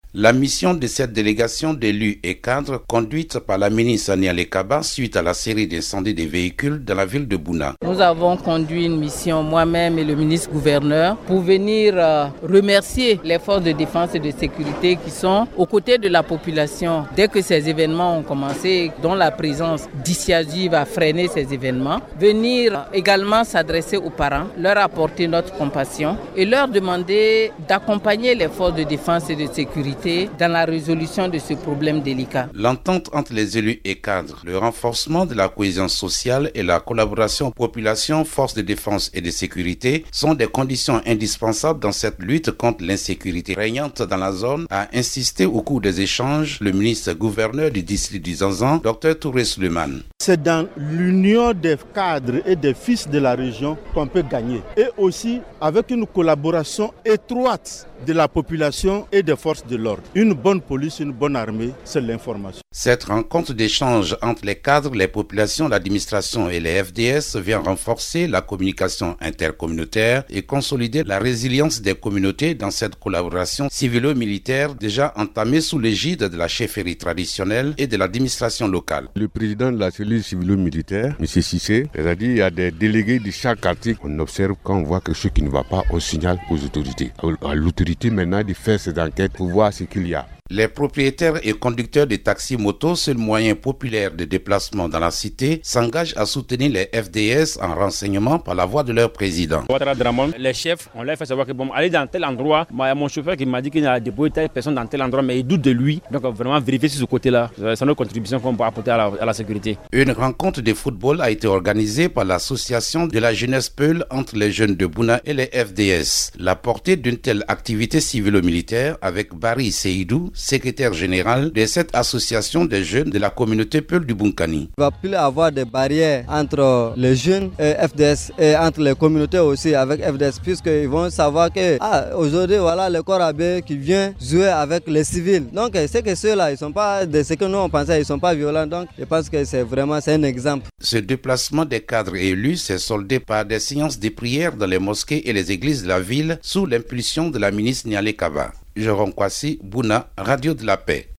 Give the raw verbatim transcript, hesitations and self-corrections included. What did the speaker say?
La mission de cette délégation d'élus et cadres conduite par la ministre Nialé Kaba suite à la série d'incendies des véhicules dans la ville de Bouna. Nous avons conduit une mission, moi-même et le ministre-gouverneur, pour venir euh, remercier les forces de défense et de sécurité qui sont aux côtés de la population dès que ces événements ont commencé, dont la présence dissuasive a freiné ces événements. Venir également s'adresser aux parents, leur apporter notre compassion et leur demander d'accompagner les forces de défense et de sécurité dans la résolution de ce problème délicat. L'entente entre les élus et cadres, le renforcement de la cohésion sociale et la collaboration population, forces de défense et de sécurité sont des conditions indispensables dans cette lutte contre l'insécurité régnante dans la zone, a insisté au cours des échanges le ministre-gouverneur du district du Zanzan, docteur Touré Suleiman. C'est dans l'union des cadres et des fils de la région qu'on peut gagner. Et aussi avec une collaboration étroite de la population et des forces de l'ordre. Une bonne police, une bonne armée, c'est l'information. Cette rencontre d'échange entre les cadres, les populations, l'administration et les F D S vient renforcer la communication intercommunautaire et consolider la résilience des communautés dans cette collaboration civilo-militaire déjà entamée sous l'égide de la chefferie traditionnelle et de l'administration locale. Le président de la cellule civilo-militaire, M. Sissé, a dit qu'il y a des délégués de chaque quartier. On observe quand on voit quelque chose qui ne va pas, on signale aux autorités. À l'autorité maintenant de faire ces enquêtes pour voir ce qu'il y a. Les propriétaires et conducteurs de taxis motos, seul moyen populaire de déplacement dans la cité, s'engagent à soutenir les F D S en renseignement par la voix de leur président. Les chefs, on leur fait savoir que bon, aller dans tel endroit, il y a mon chauffeur qui m'a dit qu'il y a déployé telle personne dans tel endroit, mais il doute de lui. Donc vraiment vérifier sur ce côté-là. C'est notre contribution qu'on peut apporter à la, à la sécurité. Une rencontre de football a été organisée par l'association de la jeunesse Peul entre les jeunes de Bouna et les F D S. La portée d'une telle activité civilo-militaire avec Barry Seydou, secrétaire général de cette association des jeunes de la communauté Peul du Bunkani. Il va plus avoir des barrières entre les jeunes et F D S et entre les communautés aussi avec F D S, puisqu'ils vont savoir que ah, aujourd'hui voilà le corps armé qui vient jouer avec les civils. Donc c'est que ceux-là, ils sont pas de ce que nous on pensait, ils sont pas violents. Donc je pense que c'est vraiment c'est un exemple. Ce déplacement des cadres élus s'est soldé par des séances de prière dans les mosquées et les églises de la ville sous l'impulsion de la ministre Nialé Kaba. Jérôme Kwasi, Bouna, Radio de la Paix.